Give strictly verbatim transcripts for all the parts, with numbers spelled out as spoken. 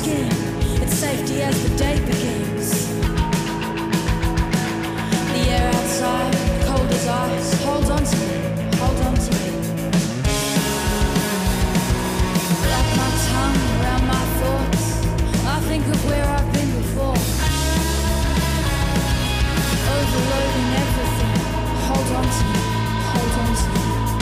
skin. It's safety as the day begins. The air outside, cold as ice, holds on to me, hold on to me. Wrap my tongue around my thoughts. I think of where I've been before. Overloading everything. Hold on to me, hold on to me.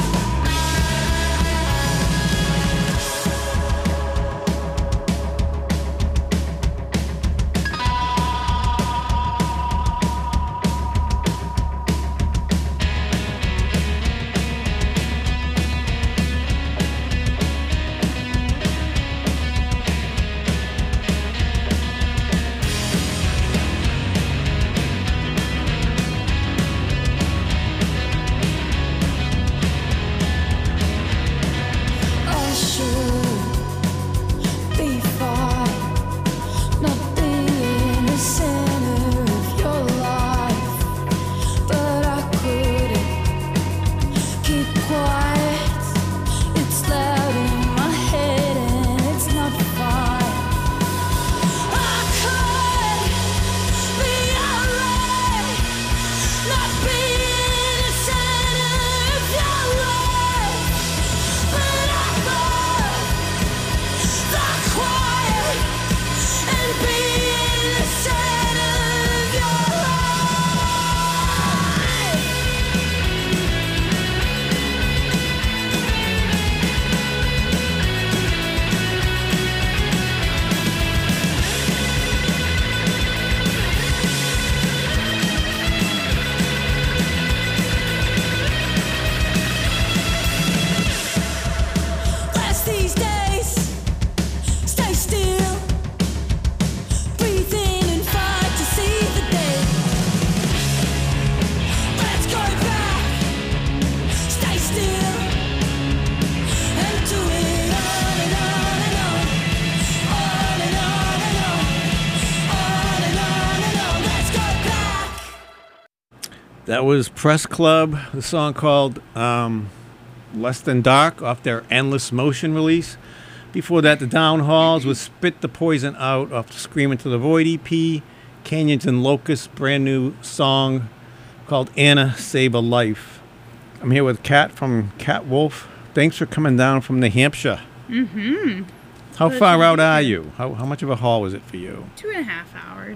That was Press Club, the song called um, Less Than Dark off their Endless Motion release. Before that, the Downhalls with Spit the Poison Out off the Scream Into the Void E P. Canyons and Locusts, brand new song called Anna Save a Life. I'm here with Kat from Cat Wolf. Thanks for coming down from New Hampshire. Mm-hmm. How Good far out are you? How, how much of a haul was it for you? Two and a half hours.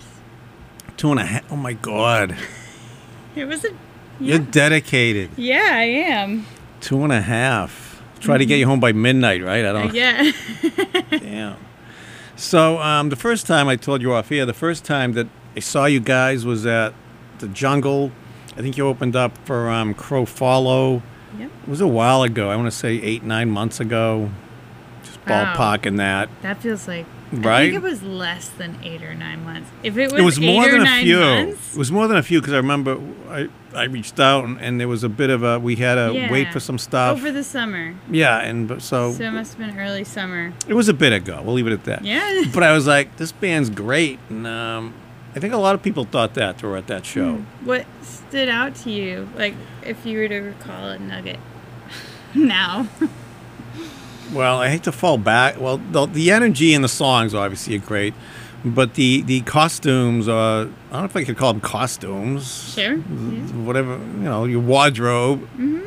Two and a half? Oh, my God. It was a... Yeah. You're dedicated. Yeah, I am. Two and a half. Try mm-hmm. to get you home by midnight, right? I don't. Uh, yeah. Damn. So um, the first time I told you off here, the first time that I saw you guys was at the Jungle. I think you opened up for um, Crow Follow. Yep. It was a while ago. I want to say eight, nine months ago. Just ballparking wow. that. That feels like. Right? I think it was less than eight or nine months. If it was, it was eight more or than nine a few. Months, it was more than a few because I remember I, I reached out and, and there was a bit of a we had to yeah. wait for some stuff over the summer. Yeah, and so so it must have been early summer. It was a bit ago. We'll leave it at that. Yeah. But I was like, this band's great, and um, I think a lot of people thought that they were at that show. What stood out to you, like if you were to recall a nugget now? Well, I hate to fall back. Well, the, the energy in the songs obviously are great, but the, the costumes are, I don't know if I could call them costumes. Sure. Yeah. Whatever, you know, your wardrobe mm-hmm.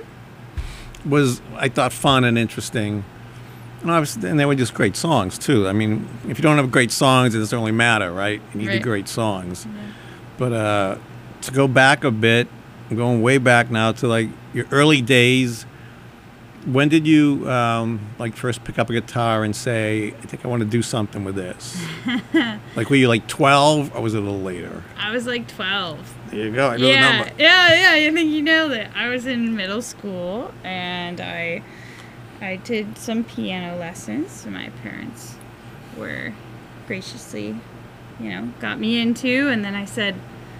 was, I thought, fun and interesting. And obviously, and they were just great songs, too. I mean, if you don't have great songs, it doesn't really matter, right? You need right. the great songs. Yeah. But uh, to go back a bit, I'm going way back now to, like, your early days. When did you, um, like, first pick up a guitar and say, I think I want to do something with this? Like, were you, like, twelve, or was it a little later? I was, like, twelve. There you go. I know yeah, the number. Yeah, yeah, I think you nailed it. I was in middle school, and I I did some piano lessons. My parents were graciously, you know, got me into, and then I said,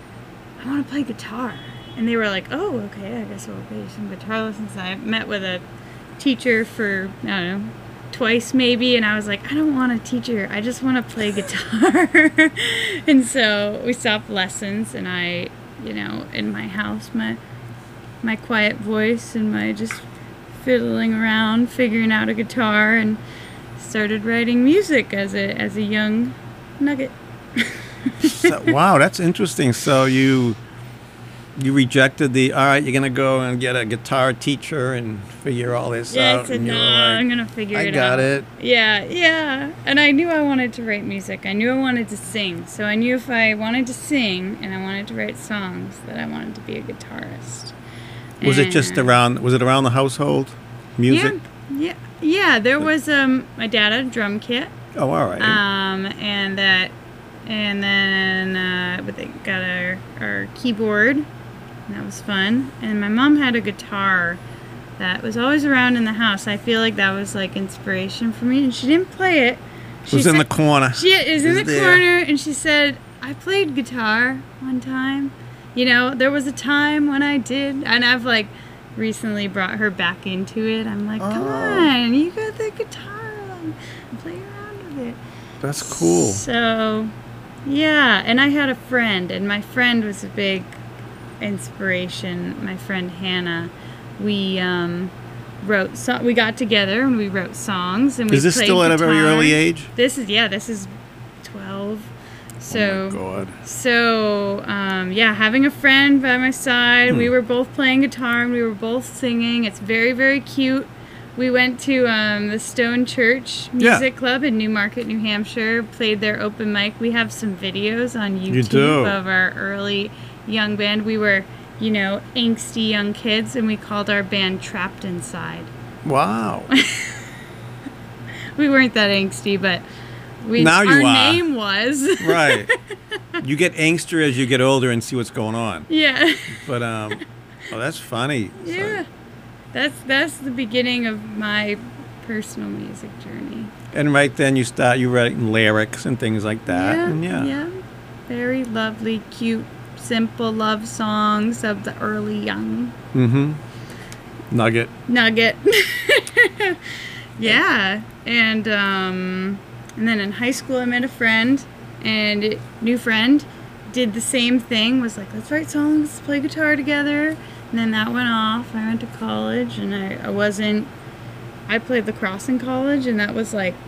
I want to play guitar. And they were like, oh, okay, I guess we'll play some guitar lessons. I met with a teacher for, I don't know, twice maybe, and I was like, I don't want a teacher, I just want to play guitar. And so we stopped lessons, and I, you know, in my house, my my quiet voice and my just fiddling around, figuring out a guitar, and started writing music as a as a young nugget. So, wow, that's interesting. So you you rejected the, all right, you're going to go and get a guitar teacher and figure all this Yeah, out. I said, and no, you were like, I'm gonna figure I it got out. it. Yeah, yeah. And I knew I wanted to write music. I knew I wanted to sing. So I knew if I wanted to sing and I wanted to write songs, that I wanted to be a guitarist. Was it just And- around, was it around the household? Music? Yeah, yeah, yeah. There was um, my dad had a drum kit, Oh, all right. um, and that, and then uh, but they got our our keyboard, and that was fun. And my mom had a guitar that was always around in the house. I feel like that was like inspiration for me, and she didn't play it. it She was in said- the corner. She is in It's the there. corner, and she said, "I played guitar one time. You know, there was a time when I did." And I've like recently brought her back into it. I'm like, "Come Oh. on, you got the guitar, and play around with it." That's cool. So, yeah, and I had a friend, and my friend was a big inspiration. My friend Hannah. We um, wrote so we got together and we wrote songs, and we Is this played still at a very guitar. early age? This is yeah, this is twelve. So oh, my God. so um, yeah, having a friend by my side, Hmm. we were both playing guitar and we were both singing. It's very very cute. We went to um, the Stone Church Yeah. Music Club in Newmarket, New Hampshire. Played their open mic. We have some videos on YouTube You do. of our early young band. We were, you know, angsty young kids, and we called our band Trapped Inside. Wow. We weren't that angsty, but we Now you our are. name was. Right. You get angstier as you get older and see what's going on. Yeah. But, um, oh, that's funny. So- Yeah. That's that's the beginning of my personal music journey. and right then you start, you writing lyrics and things like that. yeah, and yeah. yeah. Very lovely, cute, simple love songs of the early young Mm-hmm. Nugget. nugget. Yeah. And um and then in high school I met a friend, and it, new friend did the same thing, was like, let's write songs, let's play guitar together. And then that went off. I went to college, and I, I wasn't I played lacrosse in college, and that was like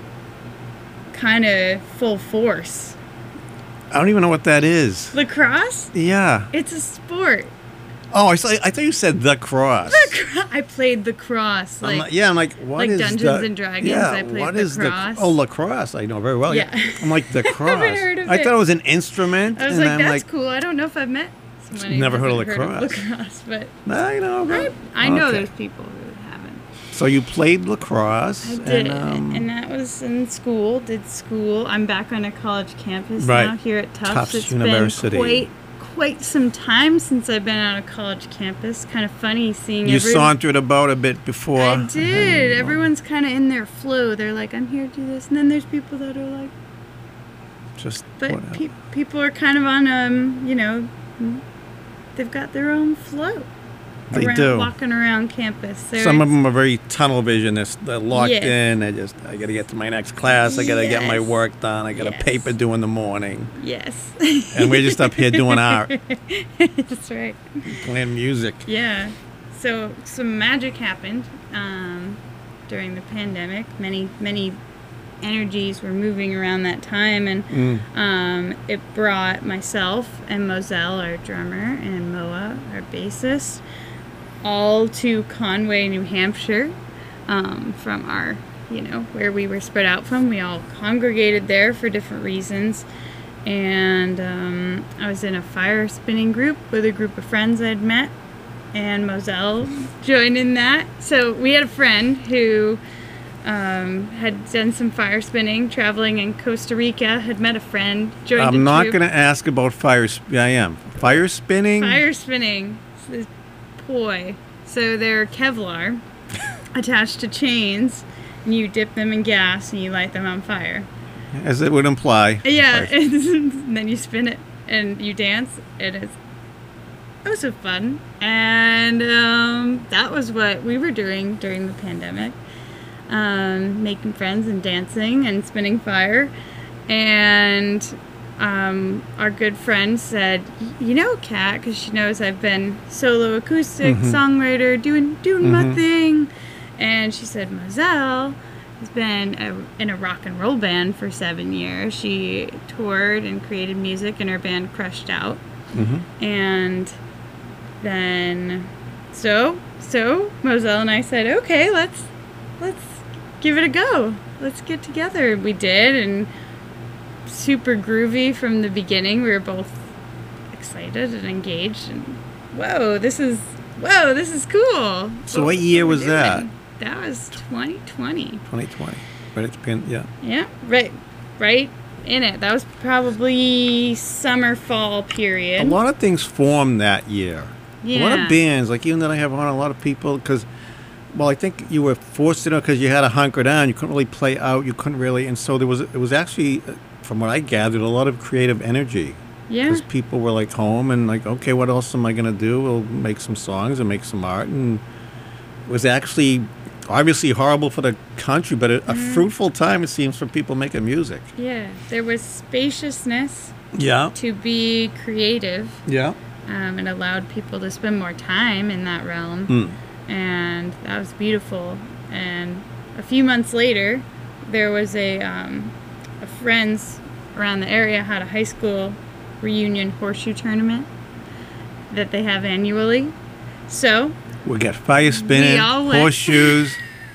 kind of full force. I don't even know what that is. Lacrosse? Yeah. It's a sport. Oh, I, saw, I thought you said the cross. Lacro- I played lacrosse. I'm Like, like, yeah, I'm like, what like is Dungeons the, and Dragons, Yeah, I played what is lacrosse. the? Oh, lacrosse, I know very well. Yeah. Yeah. I'm like the cross. heard of I it. thought it was an instrument. I was and like, I'm that's like, cool. I don't know if I've met someone who Never heard of hasn't lacrosse. lacrosse, but I know. I, but- I know okay. there's people who haven't. So you played lacrosse. I did, And, um, and that was in school. Did school. I'm back on a college campus Right. now here at Tufts. Tufts It's University. been quite quite some time since I've been on a college campus. Kind of funny seeing you everyone. sauntered about a bit before. I did. Everyone's kind of in their flow. They're like, I'm here to do this, and then there's people that are like, Just but whatever. pe- people are kind of on um, you know, they've got their own flow. They around, do. walking around campus. They're- Some of them are very tunnel vision. They're, they're locked Yes. in. They just, I got to get to my next class. I got to get my Yes. work done. I got a Yes. paper due in the morning. Yes. And we're just up here doing art, That's right. playing music. Yeah. So some magic happened um, during the pandemic. Many many energies were moving around that time, and Mm. um, it brought myself and Moselle, our drummer, and Moa, our bassist, all to Conway, New Hampshire, um, from our, you know, where we were spread out from. We all congregated there for different reasons. And um, I was in a fire spinning group with a group of friends I'd met, and Moselle joined in that. So we had a friend who um, had done some fire spinning, traveling in Costa Rica, had met a friend, joined a I'm not troop. going to ask about fire. Sp- I am. Fire spinning? Fire spinning. This poi. So they're Kevlar attached to chains, and you dip them in gas and you light them on fire. As it would imply. Yeah, Fire- and then you spin it and you dance, and it's it was so fun. And um, that was what we were doing during the pandemic, um, making friends and dancing and spinning fire. And um, our good friend said, "You know, Kat, because she knows I've been solo acoustic Mhm. songwriter, doing doing my Mhm. thing." And she said, "Moselle, has been a, in a rock and roll band for seven years. She toured and created music in her band Crushed Out. Mm-hmm. And then, so, so Moselle and I said, okay, let's, let's give it a go. Let's get together. We did, and super groovy from the beginning. We were both excited and engaged, and whoa, this is, whoa, this is cool. So what year we're was that? doing. That was twenty twenty. twenty twenty. But it's been, yeah. Yeah, right, right in it. That was probably summer, fall period. A lot of things formed that year. Yeah. A lot of bands, like even that I have on, a lot of people, because, well, I think you were forced to know because you had to hunker down. You couldn't really play out. You couldn't really, and so there was, it was actually, from what I gathered, a lot of creative energy. Yeah. Because people were like home and like, okay, what else am I going to do? We'll make some songs and make some art. And it was actually obviously horrible for the country, but a, a Mm-hmm. fruitful time, it seems, for people making music. Yeah, there was spaciousness Yeah. to be creative, Yeah. um, and allowed people to spend more time in that realm. Mm. And that was beautiful. And a few months later, there was a, um, a friends around the area had a high school reunion horseshoe tournament that they have annually. So, We got fire spinning, We all went. horseshoes.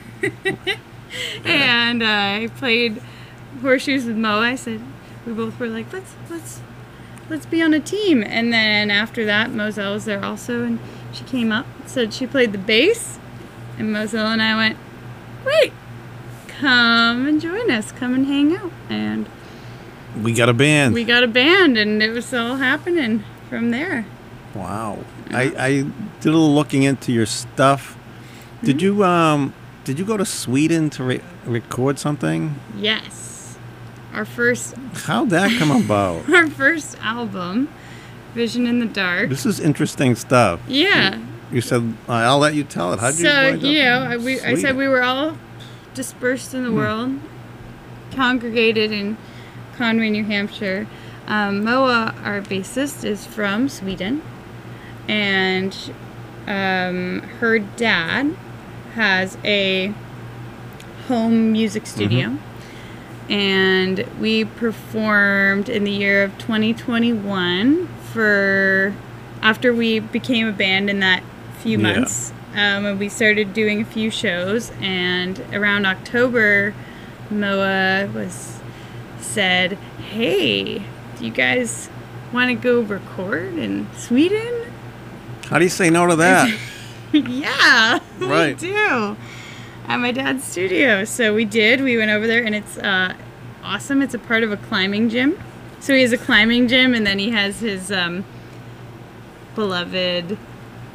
and uh, I played horseshoes with Mo. I said, we both were like, let's let's let's be on a team. And then after that, Moselle was there also, and she came up, said she played the bass, and Moselle and I went, great, come and join us, come and hang out. And We got a band. we got a band, and it was all happening from there. Wow. I, I did a little looking into your stuff. Did you um did you go to Sweden to re- record something? Yes, our first How'd that come about? our first album, Vision in the Dark. This is interesting stuff. Yeah. You said uh, I'll let you tell it. How'd you So, wind up you know, in I, we, I Sweden? said we were all dispersed in the Hmm. world, congregated in Conway, New Hampshire. Um, Moa, our bassist, is from Sweden, and um, her dad has a home music studio. Mm-hmm. And we performed in the year of twenty twenty-one for after we became a band in that few Yeah. months. Um, and we started doing a few shows, and around October, Moa was said, "Hey, do you guys want to go record in Sweden?" How do you say no to that? Yeah, Right. we do. At my dad's studio. So we did. We went over there, and it's uh, awesome. It's a part of a climbing gym. So he has a climbing gym, and then he has his um, beloved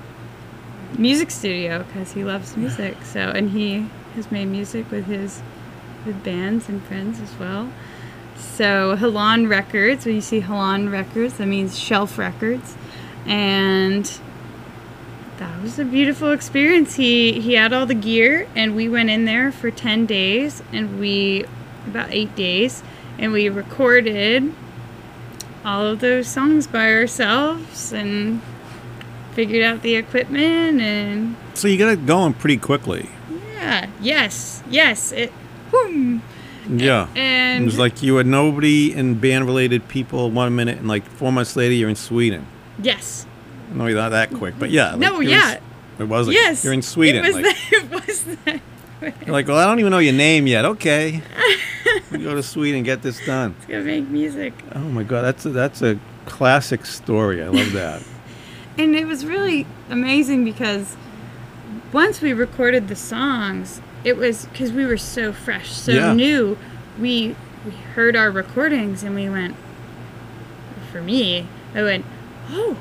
music studio because he loves music. So, and he has made music with his with bands and friends as well. So Halan Records. When you see Halan Records, that means Shelf Records, and that was a beautiful experience. He he had all the gear, and we went in there for ten days, and we about eight days, and we recorded all of those songs by ourselves and figured out the equipment, and So you got it going pretty quickly. yeah, yes, yes, it. Whoom. Yeah. And It was like you had nobody in band-related people one minute, and like four months later, you're in Sweden. yes, No, you're not that quick, but yeah. No, like, you're in yeah. S- it was like, yes. you're in Sweden. It was like, that. It was that. you're like, well, I don't even know your name yet. Okay. We go to Sweden and get this done. It's gonna make music. Oh my God, that's a, that's a classic story. I love that. And it was really amazing because once we recorded the songs, it was because we were so fresh, so Yeah. new. We we heard our recordings and we went. For me, I went, oh,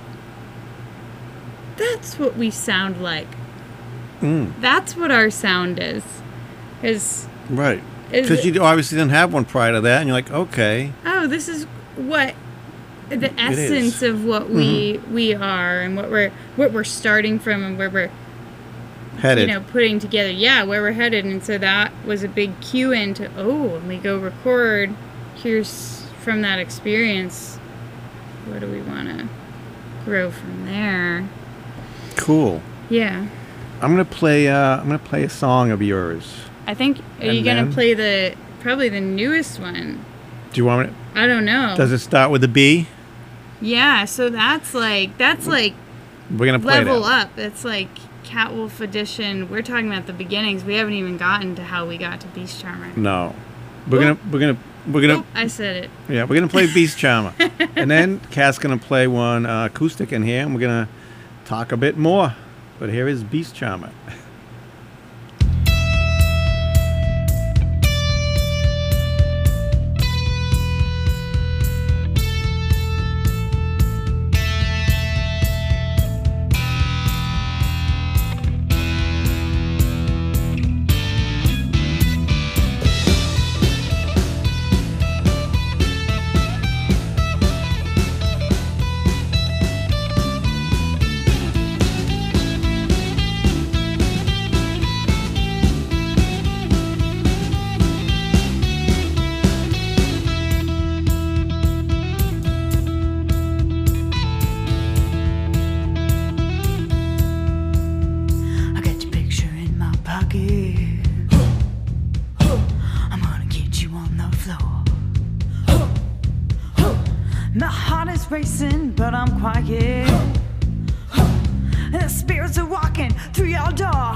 that's what we sound like. Mm, That's what our sound is. Is right. is Because you obviously didn't have one prior to that, and you're like, okay. oh, this is what the is. Mm-hmm. essence of what we we are and what we're what we're starting from and where we're Headed. you know putting together yeah where we're headed. And so that was a big cue into oh, when we go record, here's from that experience, what do we want to grow from there. Cool. Yeah. I'm gonna play. Uh, I'm gonna play a song of yours. I think, are you And going then? to play the, probably the newest one? Do you want me? I don't know. Does it start with a B? Yeah, so that's like, that's like We're gonna play level that. up. It's like Catwolf edition. We're talking about the beginnings. We haven't even gotten to how we got to Beast Charmer. No, we're Oop. gonna we're gonna we're gonna Oh, I said it. yeah we're gonna play Beast Charmer, and then Kat's gonna play one uh, acoustic in here, and we're gonna talk a bit more. But here is Beast Charmer. I got your picture in my pocket. I'm gonna get you on the floor. My heart is racing, but I'm quiet. And the spirits are walking through your door.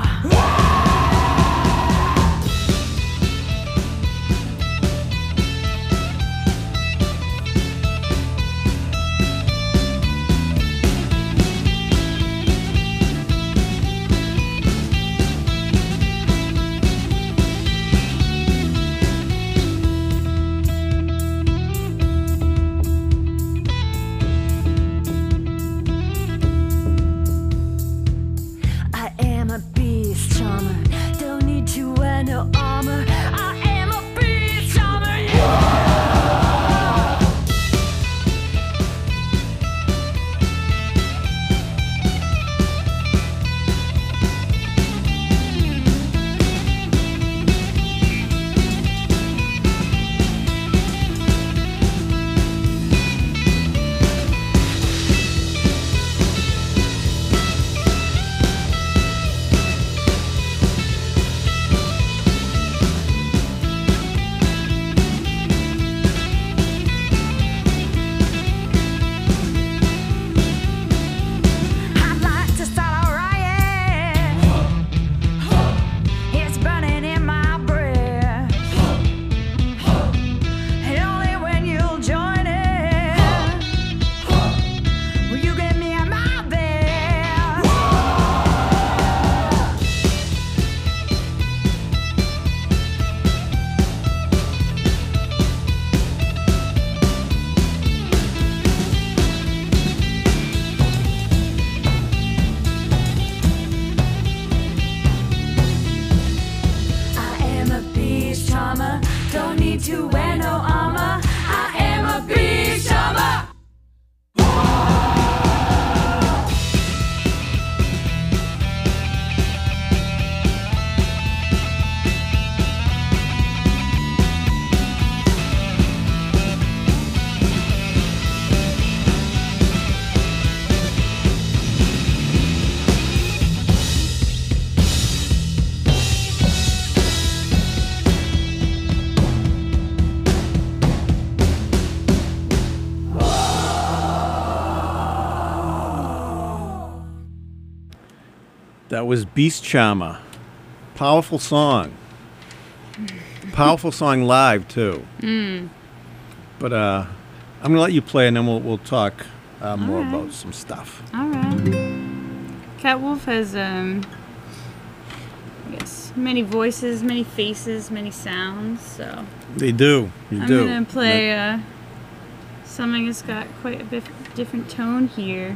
I am a beast charmer. Don't need to wear no armor. I am a beast charmer. Yeah. I'd like to start a riot. It's burning in my breast. And only when you'll join it will you get me in my bed. I am a beast charmer. Don't need to wear no armor. I am a beast charmer. That was Beast Charmer. Powerful song. Powerful song live too. Mm. But uh, I'm gonna let you play, and then we'll we'll talk uh, more Alright. about some stuff. All right. Catwolf has, um, I guess, many voices, many faces, many sounds. So They do. You I'm do. gonna play uh, something that's got quite a bit different tone here.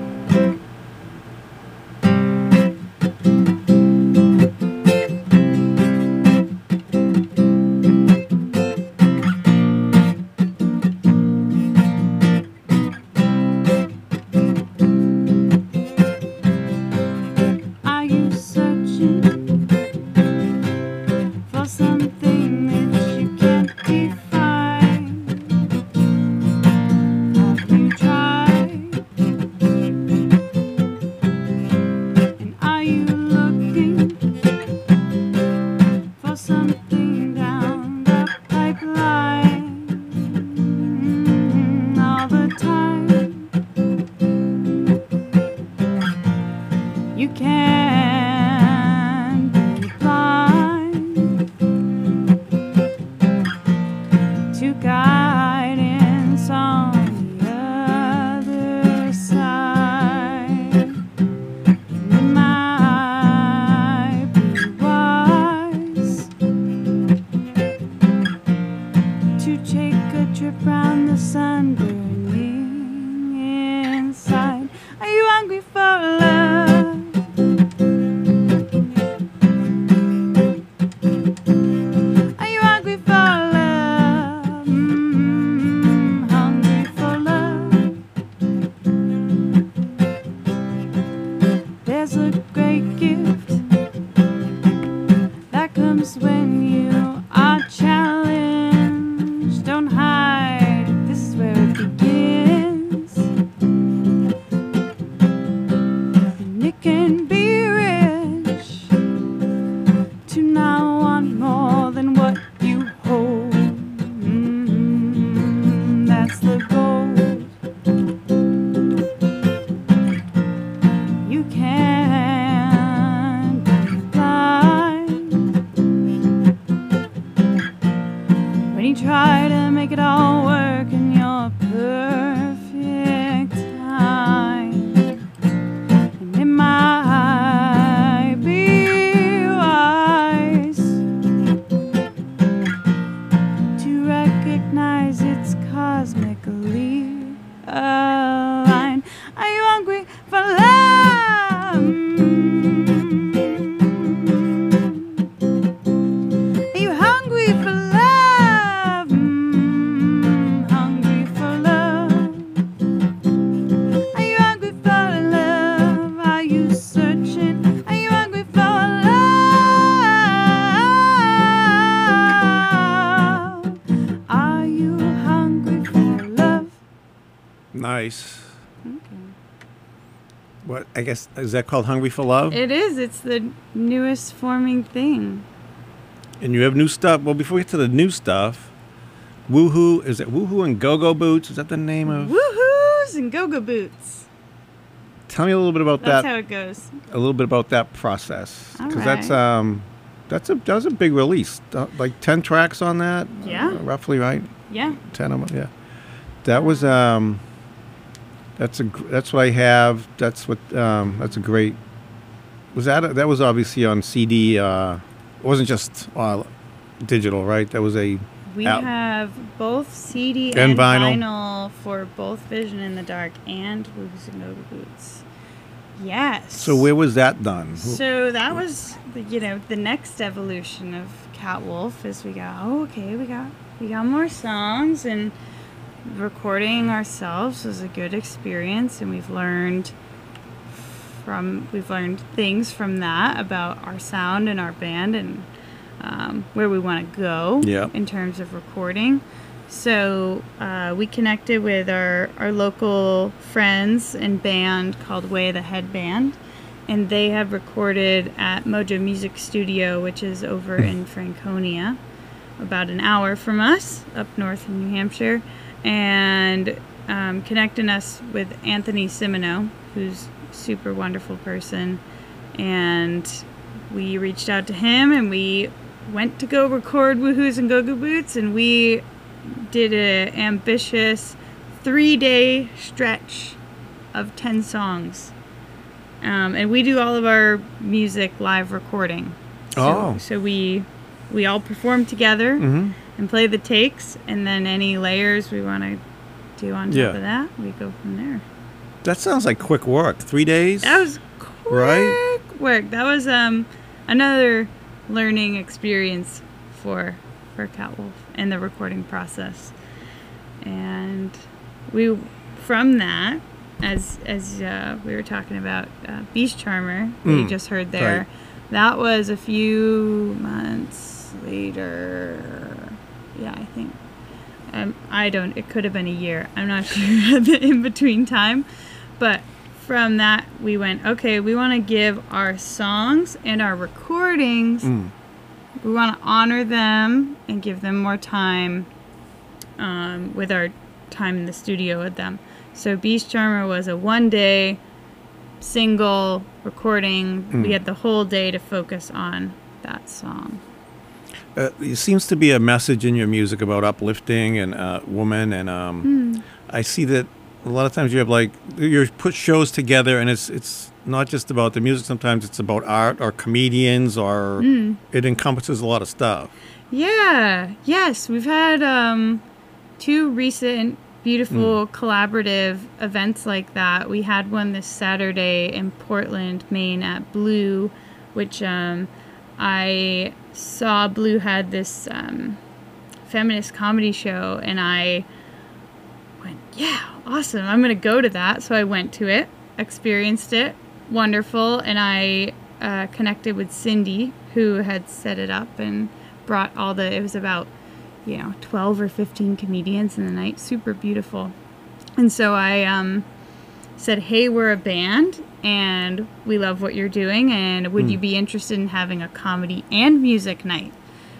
Are you searching for something that you can't define? Have you tried want more than what you hold. Mm, that's the goal. You can't be blind when you try to make it all work in your perfect time. And it might be wise to recognize it's cosmically aligned. Are you hungry for love? Are you hungry for love? Mm, hungry for love. Are you hungry for love? Are you searching? Are you hungry for love? Are you hungry for love? Nice. What, I guess, is that called Hungry for Love? It is. It's the newest forming thing. And you have new stuff. Well, before we get to the new stuff, Woohoo, is it Woohoo and Go-Go Boots? Is that the name of? Woohoos and go-go boots. Tell me a little bit about That's that. how it goes. A little bit about that process, All because that's right. um, that's a that was a big release. Uh, like ten tracks on that. Yeah. uh, roughly, right? Yeah. Ten of them. Yeah. That was um. That's a gr- that's what I have. That's what um. That's a great. Was that a, that was obviously on C D. Uh, it wasn't just uh, digital, right? That was a. We Out. have both C D And and, vinyl. vinyl. for both Vision in the Dark and Woohoos and Go-Go Boots. Yes. So where was that done? So that was, the, you know, the next evolution of Catwolf as we go, oh, okay, we got we got more songs, and recording ourselves was a good experience, and we've learned from we've learned things from that about our sound and our band and um, where we want to go Yeah. in terms of recording. So uh, we connected with our, our local friends and band called Way of the Head Band, and they had recorded at Mojo Music Studio, which is over in Franconia, about an hour from us, up north in New Hampshire, and um, connecting us with Anthony Simino, who's a super wonderful person. And we reached out to him, and we went to go record Woohoos and Go-Go Boots, and we did an ambitious three-day stretch of ten songs. Um, and we do all of our music live recording. So, Oh. So we we all perform together Mm-hmm. and play the takes, and then any layers we want to do on top Yeah. of that, we go from there. That sounds like quick work. Three days. That was quick Right? work. That was um another learning experience for for Catwolf and the recording process. And we from that, as as uh, we were talking about uh, Beast Charmer that you Mm, just heard there, right. that was a few months later. Yeah, I think. Um, I don't. It could have been a year. I'm not sure the in between time, but from that we went. Okay, we want to give our songs and our recordings. Mm. We want to honor them and give them more time um, with our time in the studio with them. So Beast Charmer was a one-day single recording. Mm. We had the whole day to focus on that song. Uh, it seems to be a message in your music about uplifting and uh, woman, and um, Mm. I see that a lot of times you have like you put shows together, and it's it's not just about the music. Sometimes it's about art or comedians, or Mm. it encompasses a lot of stuff. Yeah, yes, we've had um, two recent beautiful collaborative events like that. We had one this Saturday in Portland, Maine at Blue, which um, I saw Blue had this um, feminist comedy show, and I went, yeah, awesome, I'm going to go to that. So I went to it, experienced it, wonderful, and I uh, connected with Cindy, who had set it up and brought all the, it was about, you know, twelve or fifteen comedians in the night, super beautiful. And so I um, said, hey, we're a band, and we love what you're doing, and would Mm. you be interested in having a comedy and music night?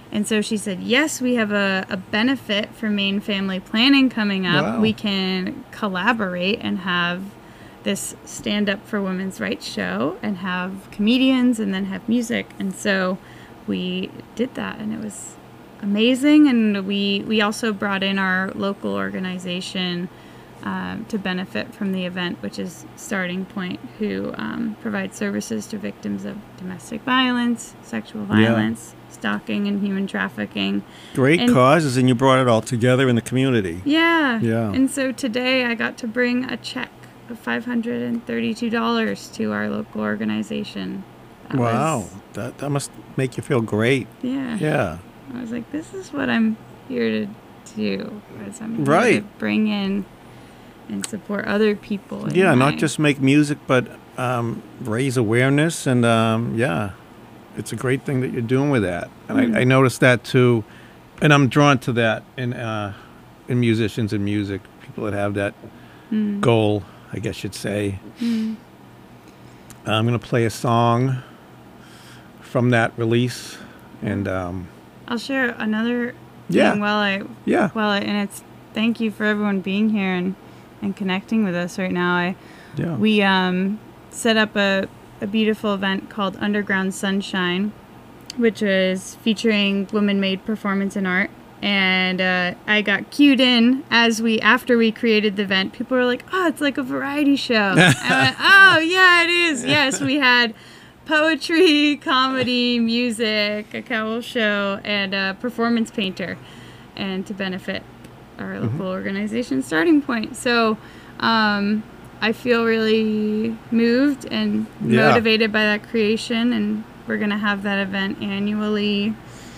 And so she said, yes, we have a, a benefit for Maine Family Planning coming up. Wow. We can collaborate and have this Stand Up for Women's Rights show and have comedians and then have music. And so we did that, and it was amazing. And we, we also brought in our local organization um, to benefit from the event, which is Starting Point, who um, provides services to victims of domestic violence, sexual violence, yeah. stalking, and human trafficking. Great and, causes, and you brought it all together in the community. Yeah. Yeah. And so today I got to bring a check of five hundred thirty-two dollars to our local organization. That wow. was, that, that must make you feel great. Yeah. Yeah. I was like, this is what I'm here to do. Is I'm here right. to bring in and support other people. in Yeah, my- not just make music, but um, raise awareness. And, um, yeah, it's a great thing that you're doing with that. And Mm. I, I noticed that, too. And I'm drawn to that in, uh, in musicians and music, people that have that Mm. goal, I guess you'd say. Mm. I'm going to play a song from that release. And, um, I'll share another Yeah. thing while I yeah. while I, and it's thank you for everyone being here and, and connecting with us right now. I Yeah. we um, set up a, a beautiful event called Underground Sunshine, which is featuring women-made performance and art. And uh, I got cued in as we after we created the event. People were like, "Oh, it's like a variety show." I went, "Oh, yeah, it is." Yes, we had poetry, comedy, music, a cowl show, and a performance painter, and to benefit our local organization, Starting Point. So um, I feel really moved and Yeah. motivated by that creation, and we're going to have that event annually.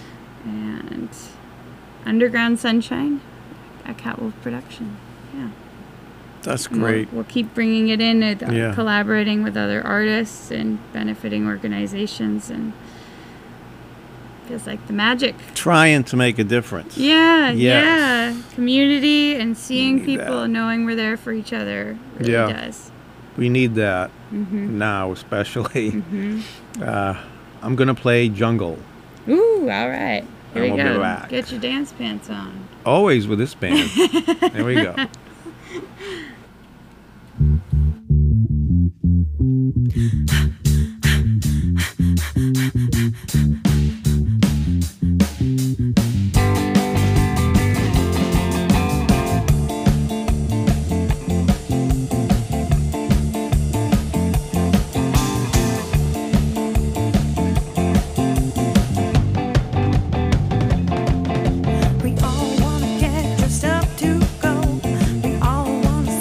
And Underground Sunshine, a Catwolf production. Yeah. That's And we'll- great. We'll, keep bringing it in, and uh, Yeah. collaborating with other artists and benefiting organizations, and feels like the magic. Trying to make a difference. Yeah, Yes. yeah. Community and seeing need people that. and knowing we're there for each other really Yeah. does. We need that Mm-hmm. now, especially. Mm-hmm. Uh, I'm going to play Jungle. Ooh, all right. Here And we we'll be go. back. Get your dance pants on. Always with this band. There we go. We all wanna get dressed up to go. We all wanna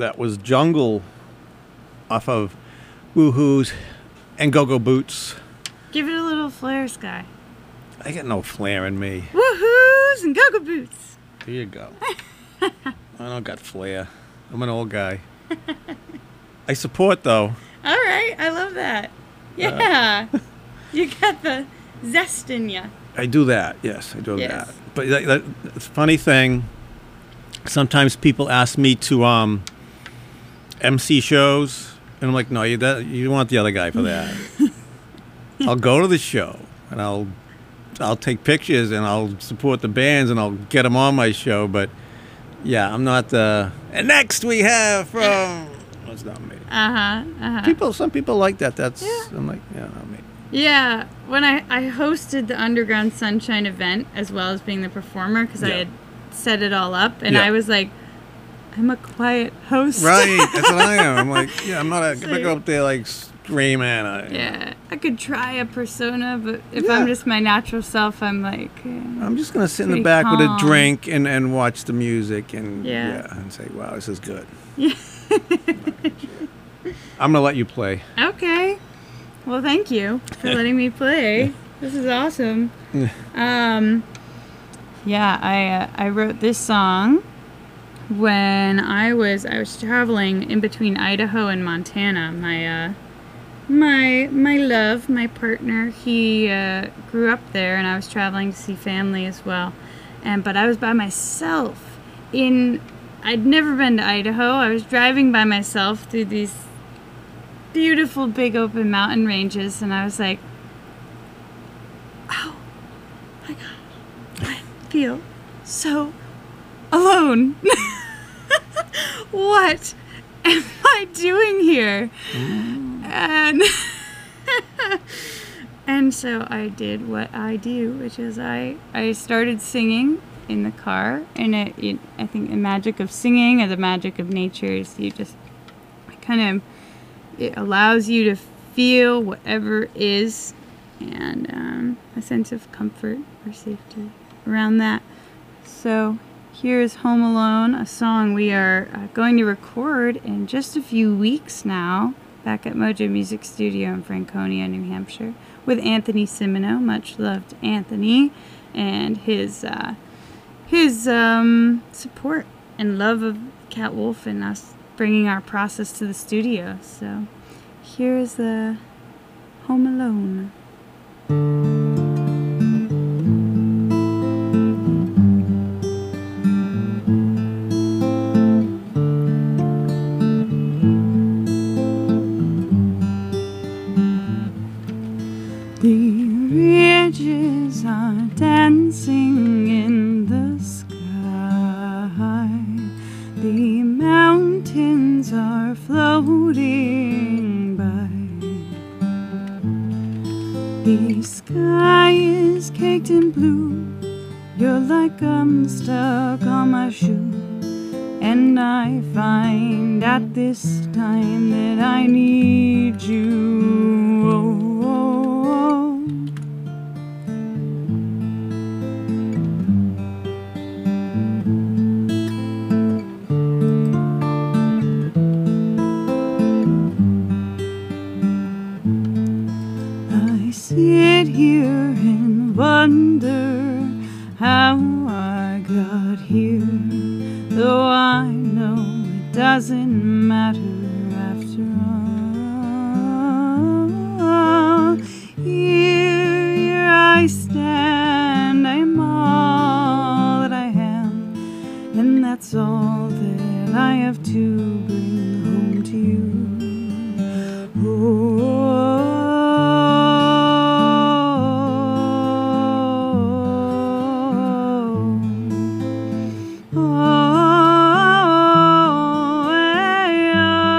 that was Jungle off of Woohoo's and Go-Go Boots. Give it a little flair, Sky. I got no flair in me. Woohoos and go-go boots. There you go. I don't got flair. I'm an old guy. I support, though. All right, I love that. Yeah. Uh. You got the zest in you. I do that, yes, I do Yes. that. But that, that, it's a funny thing. Sometimes people ask me to um, M C shows, and I'm like, no, you that, you want the other guy for that. I'll go to the show, and I'll I'll take pictures, and I'll support the bands, and I'll get them on my show. But yeah, I'm not the. And next we have from. What's not me. Uh huh. Uh huh. People, some people like that. That's. Yeah. I'm like, yeah, not me. Yeah, when I, I hosted the Underground Sunshine event as well as being the performer because I Yeah. had set it all up, and Yeah. I was like, I'm a quiet host. Right, that's what I am. I'm like, yeah, I'm not. A, I'm not So- go up there like screaming. I, Yeah, I could try a persona, but if Yeah. I'm just my natural self, I'm like, eh. I'm just gonna sit in the Pretty back with a calm. drink and, and watch the music and Yeah. yeah. and say, wow, this is good. Yeah. I'm gonna let you play. Okay. Well, thank you for letting me play. This is awesome. Um, yeah, I uh, I wrote this song when I was I was traveling in between Idaho and Montana. My uh, my my love, my partner, he uh, grew up there, and I was traveling to see family as well. And but I was by myself in. I'd never been to Idaho. I was driving by myself through these beautiful big open mountain ranges, and I was like, oh my gosh, I feel so alone. What am I doing here? And and so I did what I do, which is I I started singing in the car, and it, it I think the magic of singing or the magic of nature is you just kind of it allows you to feel whatever is, and um, a sense of comfort or safety around that. So here's Home Alone, a song we are uh, going to record in just a few weeks now, back at Mojo Music Studio in Franconia, New Hampshire, with Anthony Simino, much loved Anthony, and his uh, his um, support and love of Cat Wolf and us bringing our process to the studio. So here's the Home Alone. The ridges are dancing in the sky. The mountains are floating by. The sky is caked in blue. You're like I'm stuck on my shoe. And I find at this time that I need you. Oh, oh, oh. I sit here and wonder how I got here, though I know it doesn't matter after all. Here, here I stand, I'm all that I am, and that's all that I have to bring home to you. Oh, oh, oh,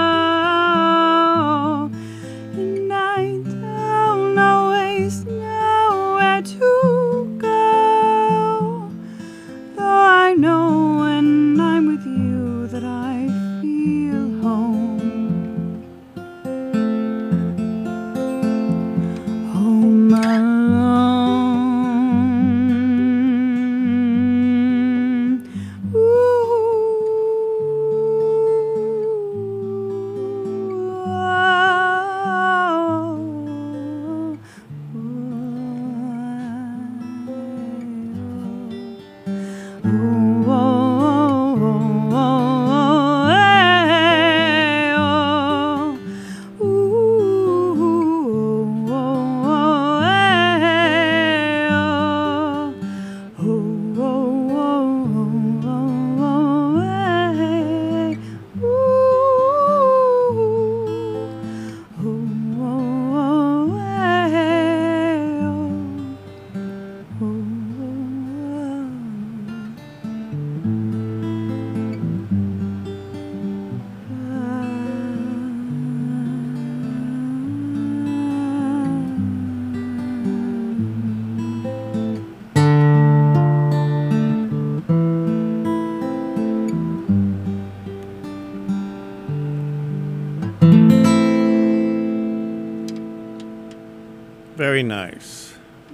Very nice.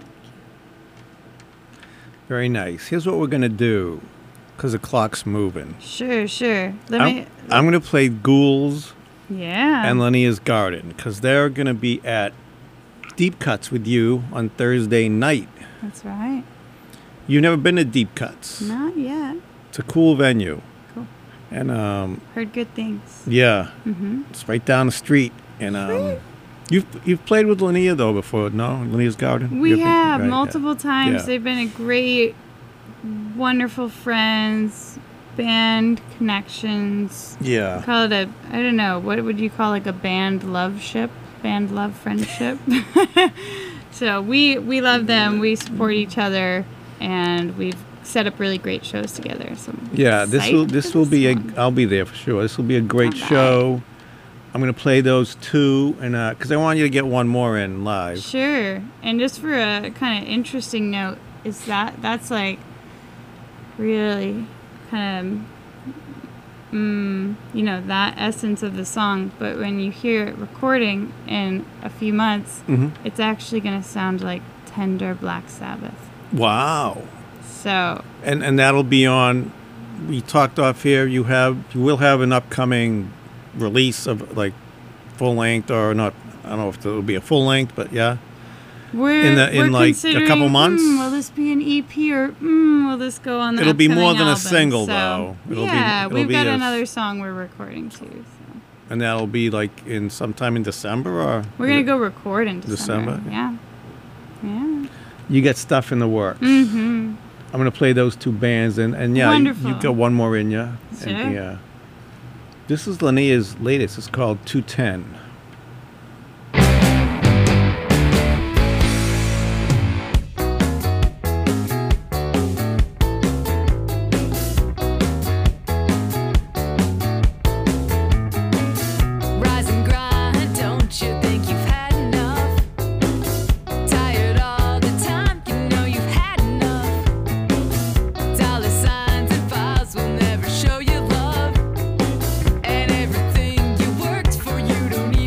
Very nice. Here's what we're going to do, because the clock's moving. Sure, sure. Let I'm, me. I'm going to play Ghouls Yeah. and Linnea's Garden, because they're going to be at Deep Cuts with you on Thursday night. That's right. You've never been to Deep Cuts. Not yet. It's a cool venue. Cool. And, um, Heard good things. yeah, Mm-hmm. it's right down the street. And um, you've you've played with Linnea, though, before, no? Linnea's Garden? We You've been- have right, yeah. multiple times. Yeah. They've been a great, wonderful friends, band connections. Yeah. Call it a, I don't know, what would you call like a band love ship? Band love friendship? So we, we love them. We support each other. And we've set up really great shows together. So I'm Yeah, this will psyched this for will be a. one. I'll be there for sure. This will be a great All right. show. I'm gonna play those two, and because I want you to get one more in live. Sure. And just for a kind of interesting note, is that that's like really kind of, mm, you know, that essence of the song. But when you hear it recording in a few months, hmm it's actually going to sound like Tender Black Sabbath. Wow. So, And and that'll be on. We talked off here. You have you will have an upcoming release of like full length or not. I don't know if it'll be a full length, but yeah. we're, In the- in, we're like, a considering, couple months? "Hmm, will this be an E P or mm, will this go on the It'll be more upcoming than a album?" single, So, though. It'll be- yeah, it'll we've be got a- another song we're recording too. So. And that'll be like in sometime in December or. We're going to go record in December. December? Yeah. Yeah. You got stuff in the works. Mm-hmm. I'm gonna play those two bands, and, and yeah, you, Wonderful. you've got one more in you. Sure. And, yeah. This is Linnea's latest. It's called two ten. Rise and grind, don't you think you've had enough? Tired all the time, you know you've had enough. Dollar signs and files will never show you love. And everything you worked for, you don't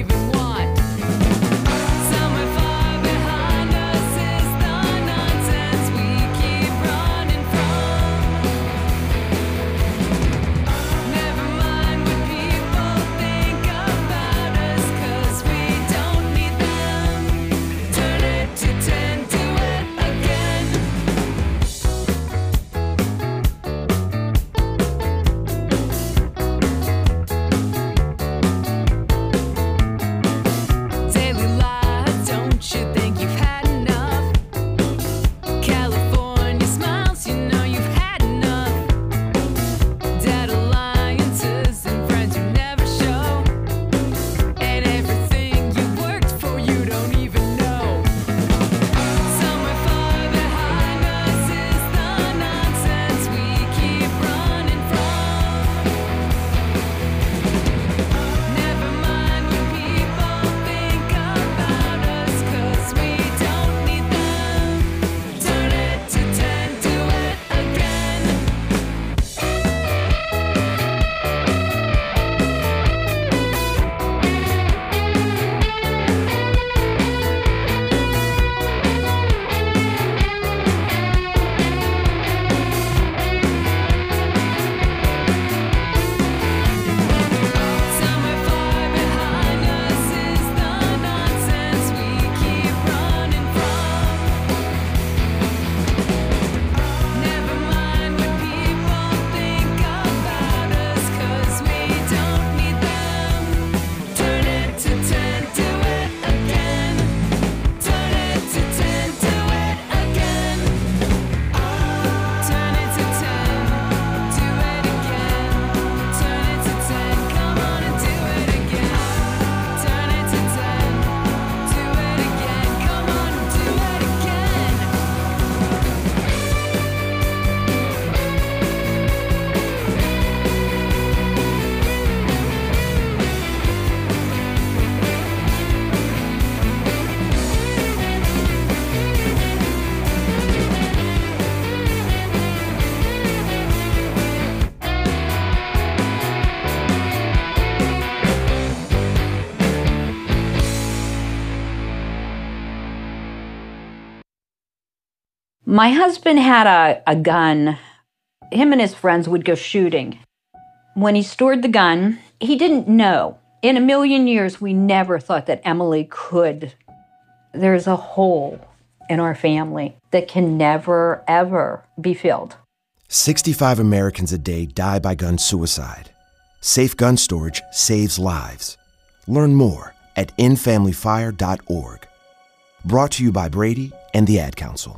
My husband had a, a gun. Him and his friends would go shooting. When he stored the gun, he didn't know. In a million years, we never thought that Emily could. There's a hole in our family that can never, ever be filled. sixty-five Americans a day die by gun suicide. Safe gun storage saves lives. Learn more at end family fire dot org. Brought to you by Brady and the Ad Council.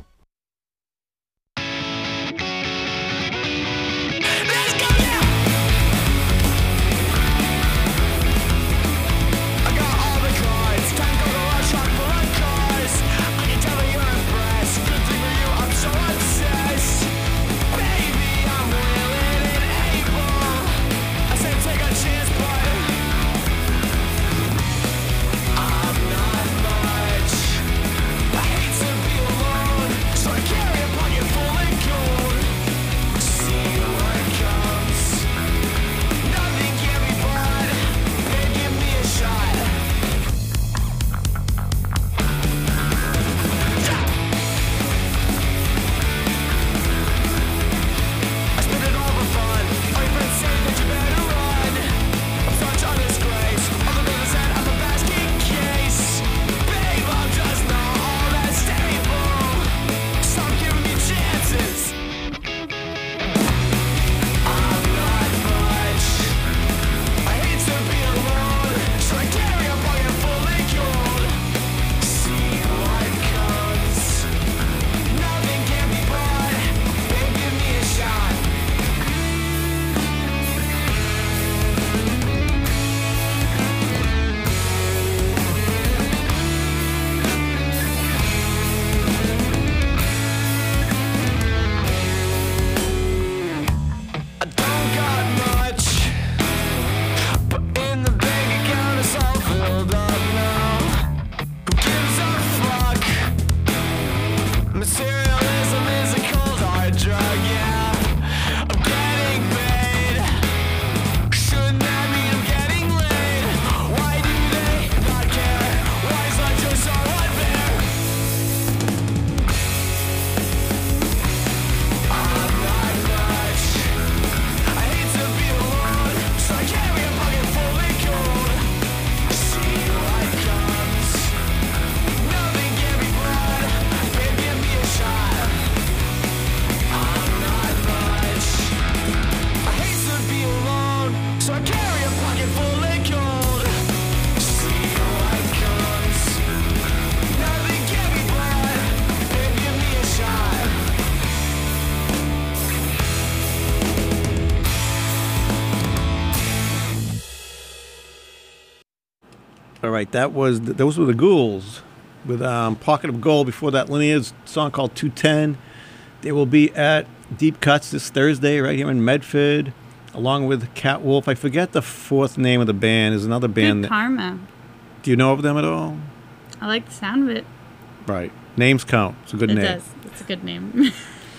All right, that was those were the Ghouls with um, Pocket of Gold. Before that, Linear's song called two ten. They will be at Deep Cuts this Thursday right here in Medford, along with Cat Wolf. I forget the fourth name of the band. There's another band. Good that, Karma. do you know of them at all? I like the sound of it. Right. Names count. It's a good It name. does. It's a good name.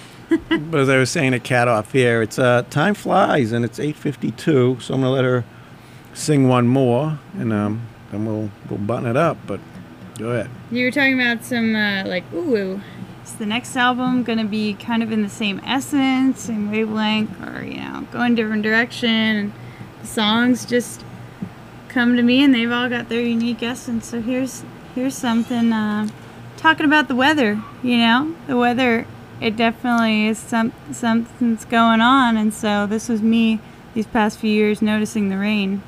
But as I was saying to Cat off here, it's uh, time flies, and it's eight fifty-two, so I'm going to let her sing one more, and um, then we'll, we'll button it up, but go ahead. You were talking about some, uh, like, ooh-woo. Is the next album going to be kind of in the same essence, same wavelength, or, you know, go in different direction? The songs just come to me, and they've all got their unique essence. So here's here's something, uh, talking about the weather, you know? The weather, it definitely is some something's going on, and so this was me these past few years noticing the rain.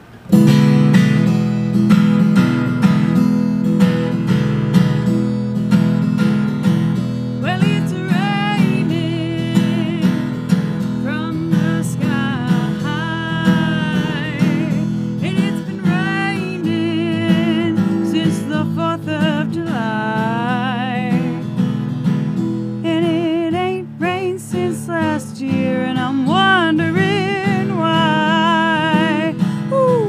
Year, and I'm wondering why. Ooh.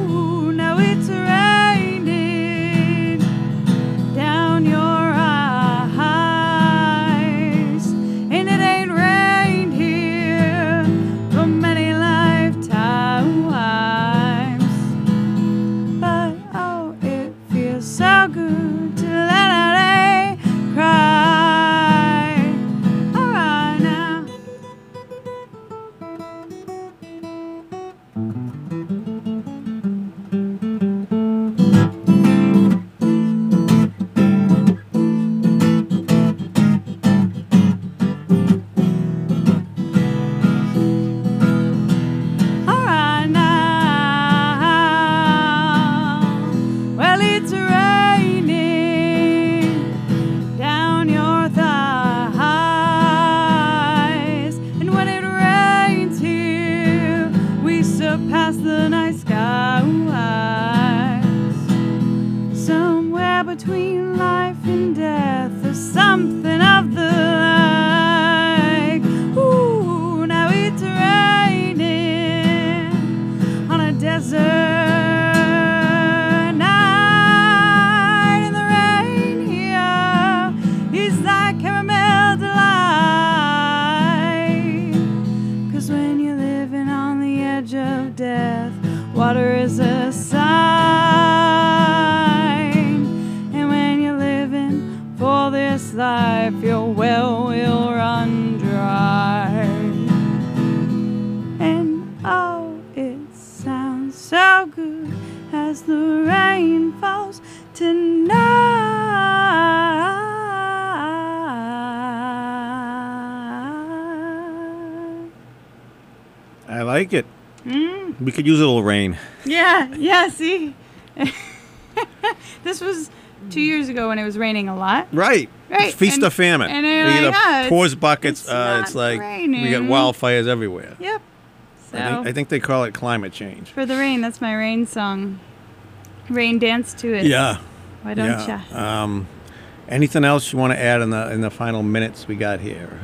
this life, your well will run dry. And oh, it sounds so good as the rain falls tonight. I like it. Mm. We could use a little rain. Yeah, yeah, see? This was two years ago when it was raining a lot. Right. Right, It's feast and- or famine. and, uh, we get yeah, pours it's- buckets. it's uh, not it's like we raining. get wildfires everywhere. Yep. So, I, think, I think they call it climate change. for the rain, that's my rain song. Rain, dance to it. Yeah. Why don't yeah. ya? Um, anything else you want to add in the in the final minutes we got here?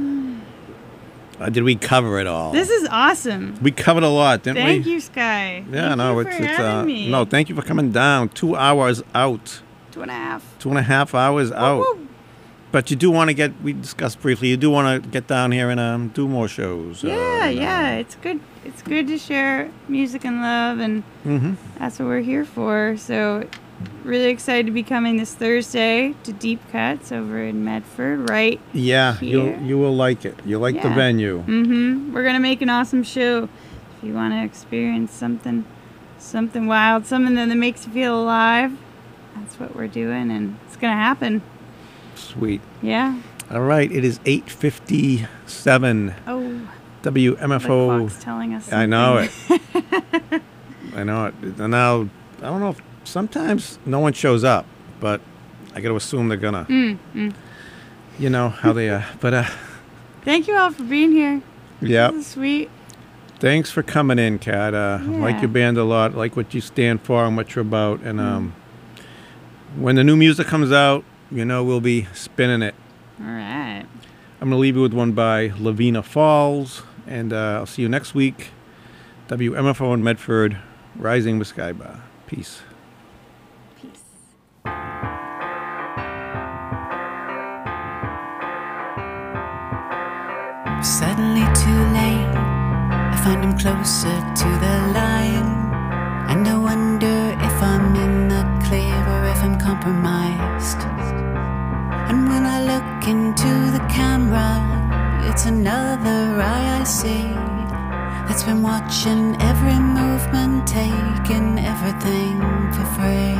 Uh, did we cover it all? This is awesome. we covered a lot, didn't Thank we? you, Sky. Yeah, Thank no, you it's for it's having uh, me. no. Thank you for coming down. Two hours out. Two and a half. Two and a half hours out. Woo-woo. But you do want to get. We discussed briefly. You do want to get down here and um, do more shows. uh, Yeah, and, uh, yeah. It's good. It's good to share music and love, and mhm. that's what we're here for. So, really excited to be coming this Thursday to Deep Cuts over in Medford, right? Yeah, you Here. you will like it. You like the Yeah. venue. Mm-hmm. We're gonna make an awesome show. If you want to experience something, something wild, something that makes you feel alive, that's what we're doing, and it's gonna happen. Sweet. Yeah. All right. It is eight fifty-seven. Oh, W M F the O. clock's telling us. I know something. it. I know it. And now I don't know if sometimes no one shows up, but I got to assume they're gonna. Mm, mm. You know how they are. But uh, Thank you all for being here. yeah. This is sweet. Thanks for coming in, Kat. Uh, I like Yeah. your band a lot. Like what you stand for and what you're about. And um, when the new music comes out, you know we'll be spinning it. All right. I'm gonna leave you with one by Lavina Falls, and uh, I'll see you next week. W M F O in Medford, Rising with Skybar. Peace. Peace. Suddenly too late, I find him closer to the line. And I wonder if I'm in the clear or if I'm compromised. And when I look into the camera, it's another eye I see that's been watching every movement, taking everything for free.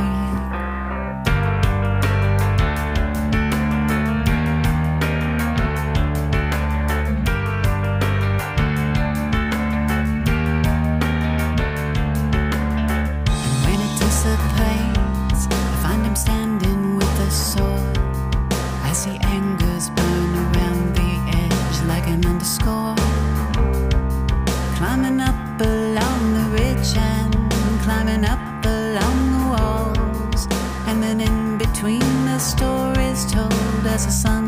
Standing with a sword as the angers burn around the edge like an underscore. Climbing up along the ridge and climbing up along the walls, and then in between the stories told as the sun